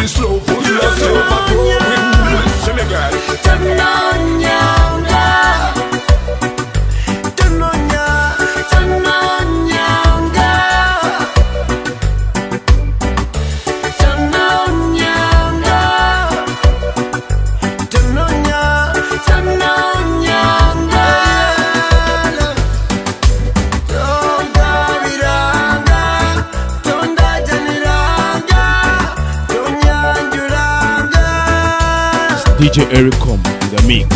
this love will last ever growing. Listen again. DJ Ericom in the mix.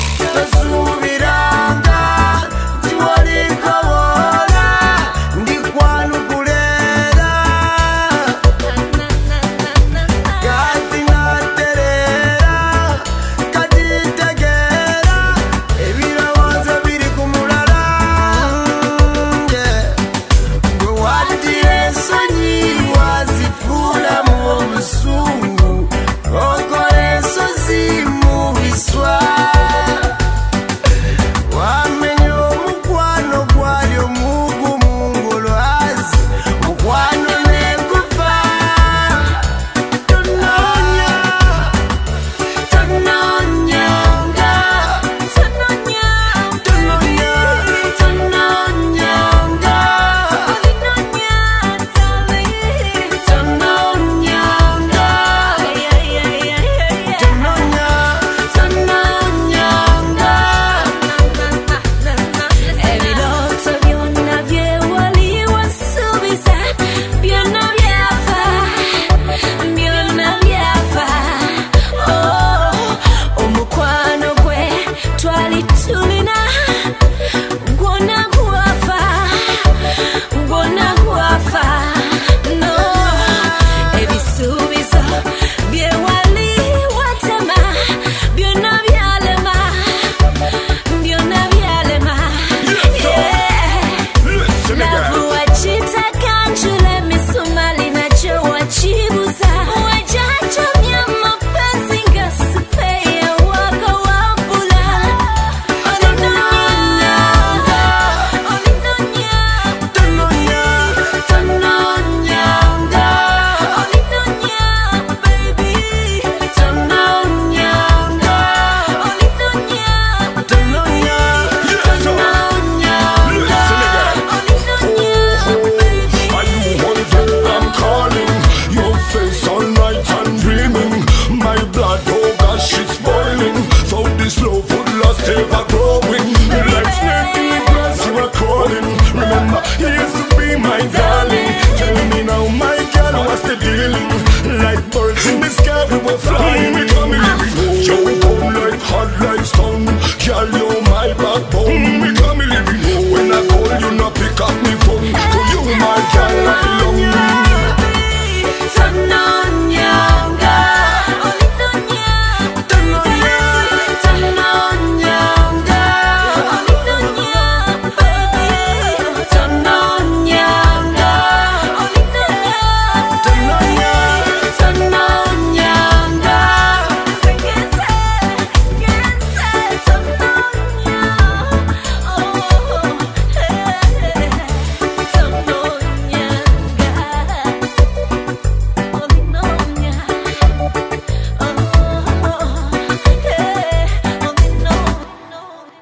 Ever growing, like snake in the grass, you are calling. Remember, you used to be my darling. Tell me now, my girl, what's the dealing? Like birds in the sky, we were flying, we coming.